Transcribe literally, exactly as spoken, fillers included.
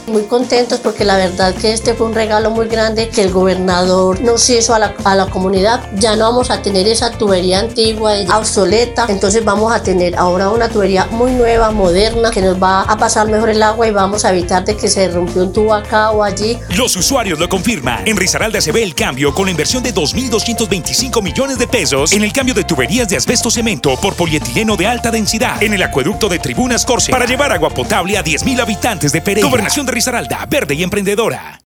Muy contentos porque la verdad que este fue un regalo muy grande que el gobernador nos hizo a la, a la comunidad. Ya no vamos a tener esa tubería antigua, obsoleta, entonces vamos a tener ahora una tubería muy nueva, moderna, que nos va a pasar mejor el agua y vamos a evitar de que se rompió un tubo acá o allí. Los usuarios lo confirman. En Risaralda se ve el cambio con la inversión de dos mil doscientos veinticinco millones de pesos en el cambio de tuberías de asbesto cemento por polietileno de alta densidad en el acueducto de Tribunas Córcega para llevar agua potable a diez mil habitantes de Pereira. Gobernación de Risaralda, verde y emprendedora.